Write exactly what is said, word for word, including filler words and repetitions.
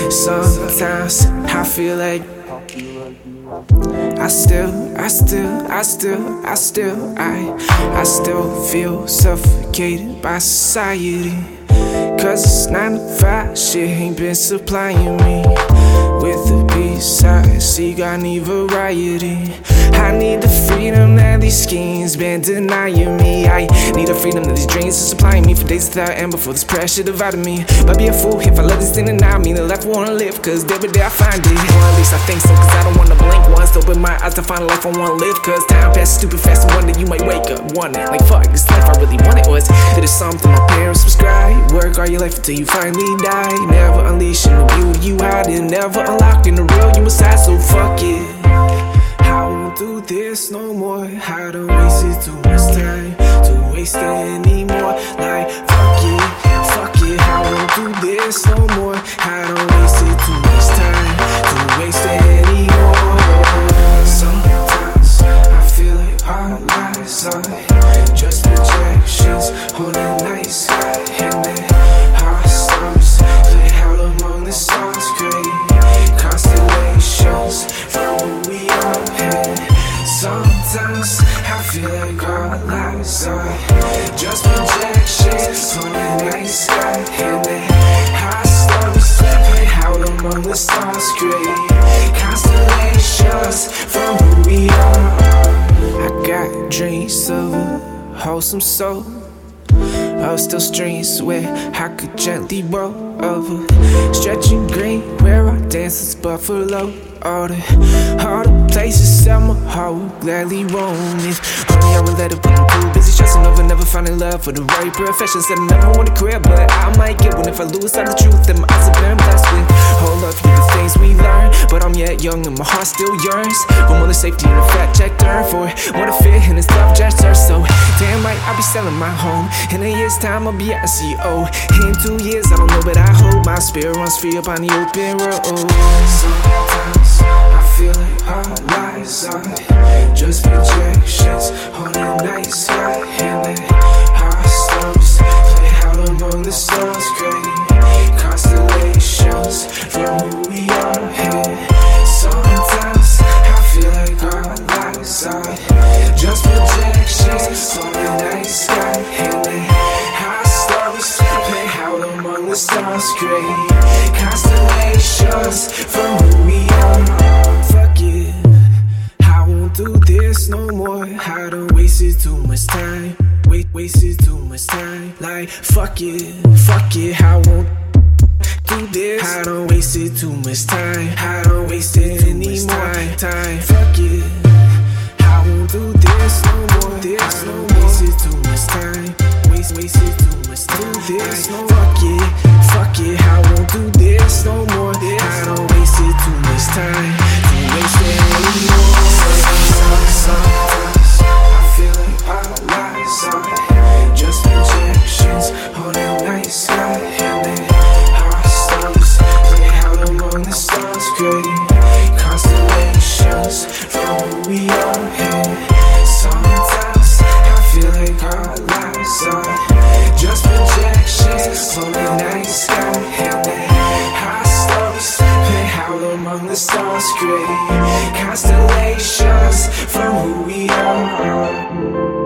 Sometimes I feel like I still, I still, I still, I still, I, I still feel suffocated by society. Cause this nine to five shit ain't been supplying me with the peace I seek. I need variety. I need the freedom that these schemes been denying me. I need the freedom that these dreams are supplying me for days without end before this pressure divided me. But be a fool if I let this thing deny me the life I wanna live, cause every day I find it. Or at least I think so, cause I don't wanna blink once. Open my eyes to find a life I wanna live, cause time passes stupid fast and one day you might wake up wondering, like, fuck, this life I really wanted was it is something my parents prescribed. Work all your life until you finally die. Never unleashing the beauty you hide and never unlocking the real you inside, so fuck it. I won't do this no more. I don't waste it too much time to waste it anymore. Like, fuck it, fuck it. I won't do this no more. I don't waste it too much time to waste it anymore. Sometimes I feel like our lives are just projections on a night sky, and then our stars play out among the stars, create constellations from who we are. And sometimes I feel like our lives are just projections on a night sky, and then our stars play out among the stars, create constellations from who we are. I got dreams of a wholesome soul, of still streams where I could gently roll over, stretching green where I dance as buffalo. All the, all the places I'm a hoe gladly roam. If only I would let it, but I'm too busy stressing over never finding love for the right profession. Said I never want to quit, but I might get one if I lose sight of the truth. Then my eyes have been blessed with whole love for the things we learn. But I'm yet young and my heart still yearns for more than safety and a fat check turn for what I fit in this tough gesture. So damn right, I'll be selling my home. In a year's time, I'll be at C E O. In two years, I don't know, but I hope my spirit runs free up on the open road. Sometimes I feel like our lives are just projections on a night sky, and then our stars play out among the stars, creating constellations from who we are. And sometimes I feel like our lives are just projections on a night sky, and then our stars play out among the stars, creating constellations from who we are. Fuck it, I won't do this no more. I don't waste it too much time. Wait, wasted too much time. Like, fuck it, fuck it, I won't do this. I don't waste it too much time. I don't waste it anymore. Time, fuck it, I won't do this no more. This no more. Waste it too much time. Waste, waste it too much time. Do this no more. Fuck it, fuck it, I won't do this no more. I don't waste it too much time. Don't waste it anymore. Sometimes I feel like our lives are just projections on a night sky, and then our stars play out among the stars, creating constellations from who we are. And sometimes I feel like our lives are just projections on a night sky, and then our stars play out among the stars, creating constellations from who we are.